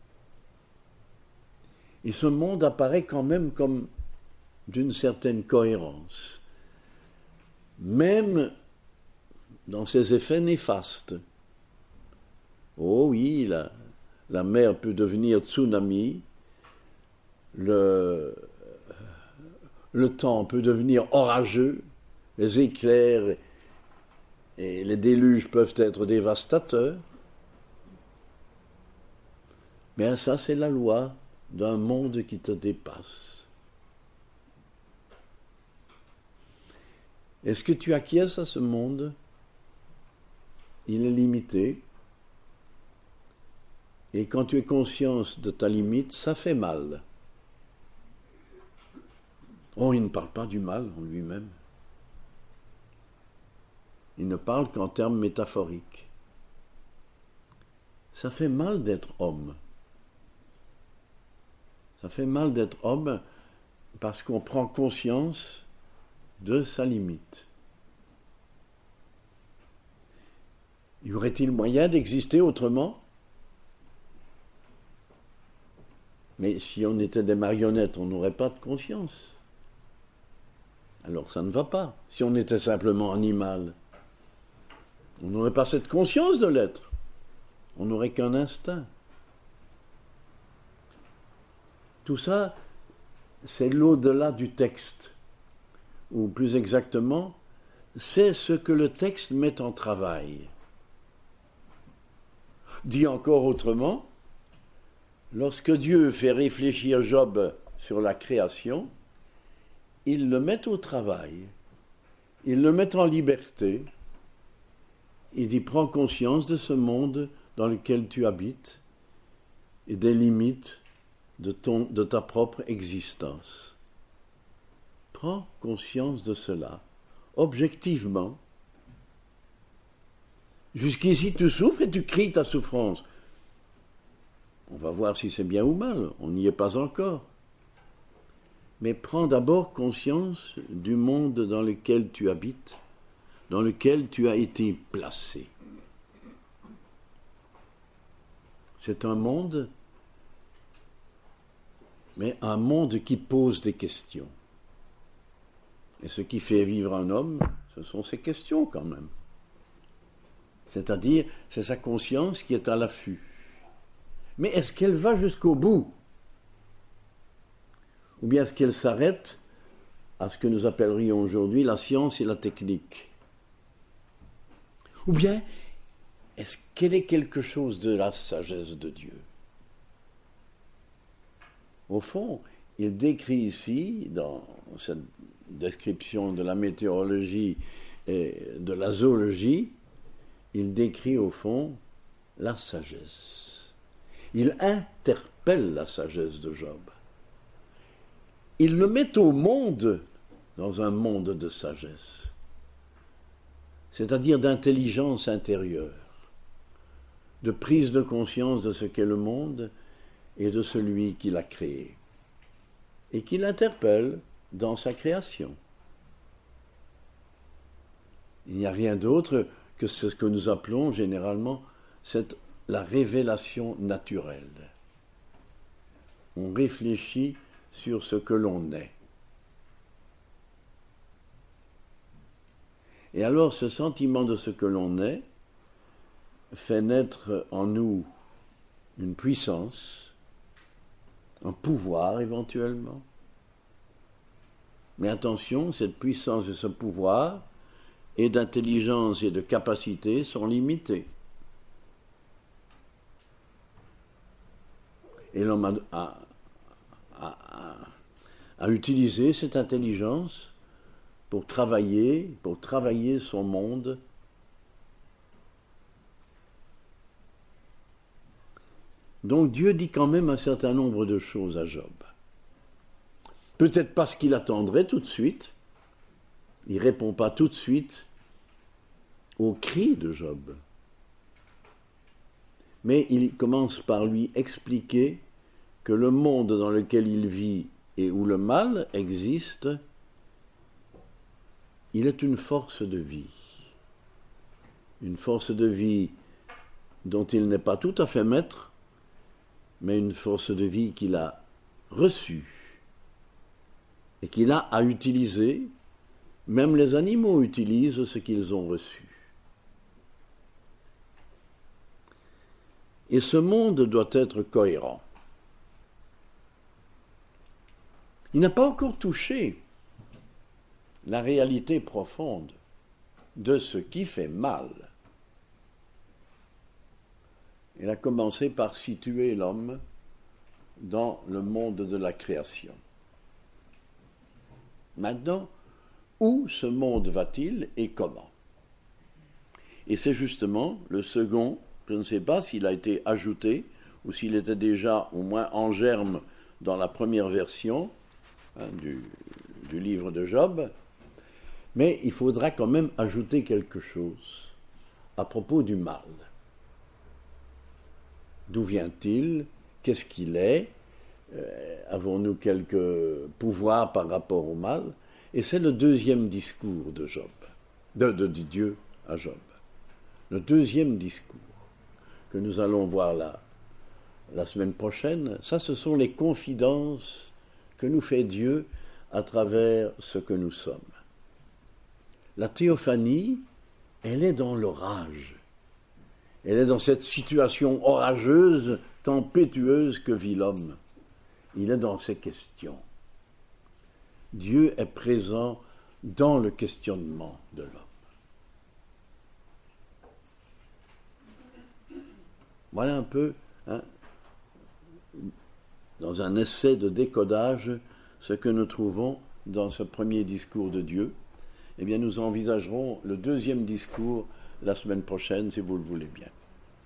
Et ce monde apparaît quand même comme d'une certaine cohérence, même dans ses effets néfastes. Oh oui, la, la mer peut devenir tsunami, le, le temps peut devenir orageux, les éclairs et les déluges peuvent être dévastateurs. Mais ça, c'est la loi d'un monde qui te dépasse. Est-ce que tu acquiesces à ce monde? Il est limité. Et quand tu es conscience de ta limite, ça fait mal. Oh, il ne parle pas du mal en lui-même. Il ne parle qu'en termes métaphoriques. Ça fait mal d'être homme. Ça fait mal d'être homme parce qu'on prend conscience de sa limite. Y aurait-il moyen d'exister autrement? Mais si on était des marionnettes, on n'aurait pas de conscience. Alors ça ne va pas. Si on était simplement animal, on n'aurait pas cette conscience de l'être. On n'aurait qu'un instinct. Tout ça, c'est l'au-delà du texte. Ou plus exactement, c'est ce que le texte met en travail. Dit encore autrement, lorsque Dieu fait réfléchir Job sur la création, il le met au travail, il le met en liberté. Il dit, prends conscience de ce monde dans lequel tu habites et des limites de, ton, de ta propre existence. Prends conscience de cela, objectivement. Jusqu'ici, tu souffres et tu cries ta souffrance. On va voir si c'est bien ou mal, on n'y est pas encore. Mais prends d'abord conscience du monde dans lequel tu habites, dans lequel tu as été placé. C'est un monde, mais un monde qui pose des questions. Et ce qui fait vivre un homme, ce sont ces questions quand même. C'est-à-dire, c'est sa conscience qui est à l'affût. Mais est-ce qu'elle va jusqu'au bout? Ou bien est-ce qu'elle s'arrête à ce que nous appellerions aujourd'hui la science et la technique? Ou bien est-ce qu'elle est quelque chose de la sagesse de Dieu? Au fond, il décrit ici, dans cette description de la météorologie et de la zoologie, il décrit au fond la sagesse. Il interpelle la sagesse de Job. Il le met au monde dans un monde de sagesse, c'est-à-dire d'intelligence intérieure, de prise de conscience de ce qu'est le monde et de celui qui l'a créé, et qui l'interpelle dans sa création. Il n'y a rien d'autre que ce que nous appelons généralement c'est la révélation naturelle. On réfléchit sur ce que l'on est. Et alors ce sentiment de ce que l'on est fait naître en nous une puissance, un pouvoir éventuellement. Mais attention, cette puissance et ce pouvoir et d'intelligence et de capacité sont limités. Et l'homme a, a, a, a utilisé cette intelligence pour travailler, pour travailler son monde. Donc Dieu dit quand même un certain nombre de choses à Job. Peut-être pas ce qu'il attendrait tout de suite. Il ne répond pas tout de suite aux cris de Job. Mais il commence par lui expliquer que le monde dans lequel il vit et où le mal existe, il est une force de vie. Une force de vie dont il n'est pas tout à fait maître, mais une force de vie qu'il a reçue et qu'il a à utiliser. Même les animaux utilisent ce qu'ils ont reçu. Et ce monde doit être cohérent. Il n'a pas encore touché la réalité profonde de ce qui fait mal. Il a commencé par situer l'homme dans le monde de la création. Maintenant, où ce monde va-t-il et comment? Et c'est justement le second, je ne sais pas s'il a été ajouté ou s'il était déjà au moins en germe dans la première version hein, du, du livre de Job, mais il faudra quand même ajouter quelque chose à propos du mal. D'où vient-il? Qu'est-ce qu'il est? euh, Avons-nous quelques pouvoirs par rapport au mal? Et c'est le deuxième discours de Job, de, de, de Dieu à Job. Le deuxième discours que nous allons voir là, la semaine prochaine, ça ce sont les confidences que nous fait Dieu à travers ce que nous sommes. La théophanie, elle est dans l'orage. Elle est dans cette situation orageuse, tempétueuse que vit l'homme. Il est dans ces questions. Dieu est présent dans le questionnement de l'homme. Voilà un peu, hein, dans un essai de décodage, ce que nous trouvons dans ce premier discours de Dieu. Eh bien, nous envisagerons le deuxième discours la semaine prochaine, si vous le voulez bien.